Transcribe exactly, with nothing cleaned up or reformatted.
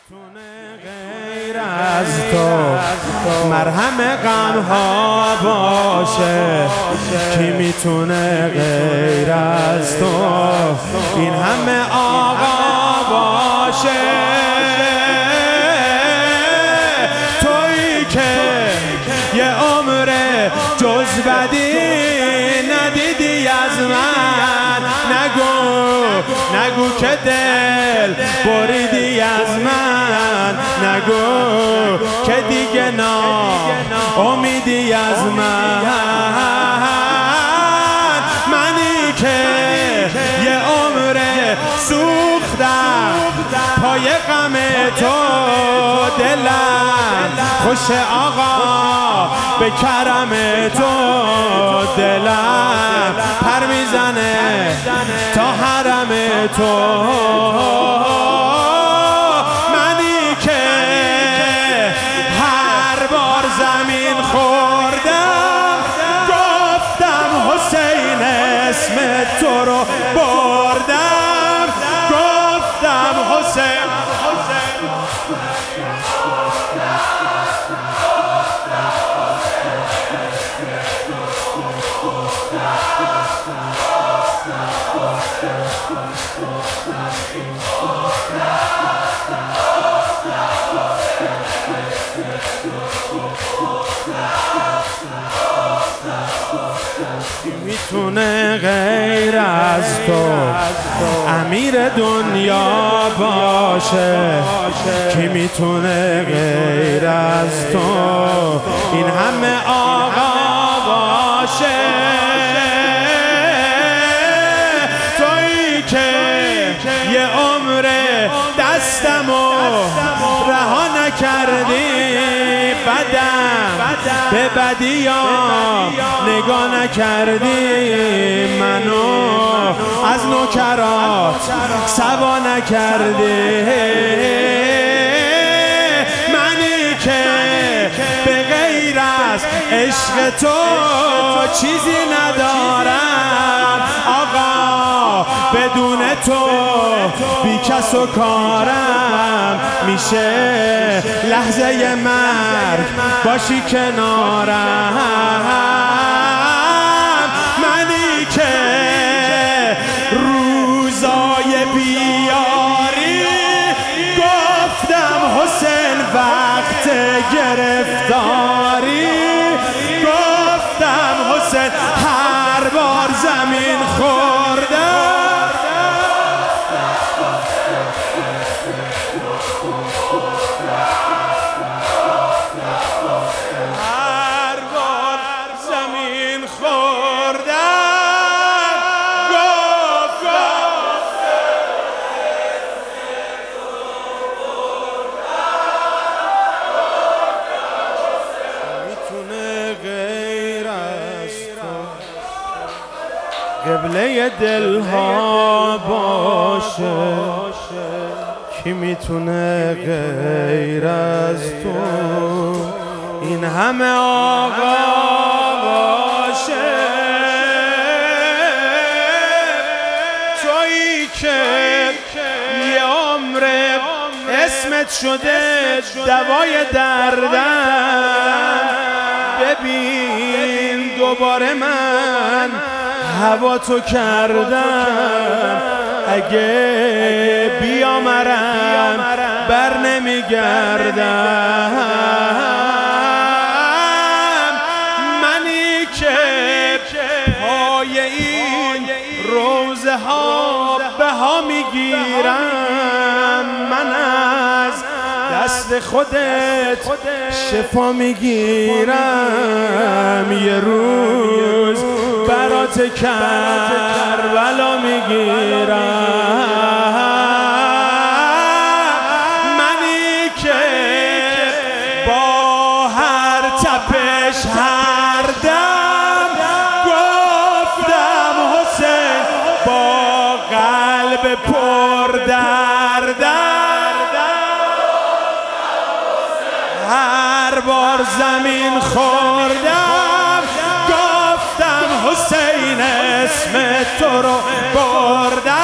میتونه غیر از تو مرهم غم ها باشه؟ کی میتونه غیر از تو این همه آقا باشه؟ تویی که یه عمر جز بدی ندیدی از من، نگو نگو که دل بریدی از من، نگو که دیگه نا امیدی از من. منی که یه عمر سوختم پای غم تو، دلم خوش آقا به کرم تو، دلم پر میزنه تا حرم تو. منی که هر بار زمین خوردم گفتم حسین اسم تو رو بردم، گفتم حسین میتونه غیر از تو امیر دنیا باشه؟ کی میتونه غیر از تو این همه آقا باشه؟ تویی که یه عمر دستمو رها نکردی، بدم به بدیام نگاه نکردی، منو از نوکرات سوا نکردی. منی که به غیر از عشق تو چیزی ندارم آقا، بدون تو بی کس و کارم، میشه لحظه مرگ باشی کنارم. منی که روزای بیاری گفتم حسین وقت گرفتاری، گفتم حسین هر بار زمین خوردم قبله دلها باشه؟ کی میتونه غیر از تو این همه آقا باشه؟ تویی که یه عمر اسمت شده دوای دردم، ببین دوباره من هوا تو کردم، اگه بیامرم بر نمیگردم. منی که پای این روزه ها بها میگیرم، من از دست خودت شفا میگیرم، یه روز برات کربلا میگیرم. منی که با هر تپش هر دم گفتم حسین با قلب پر دردم، هر بار زمین خوردم گفتم حسین اسم تو رو بردم.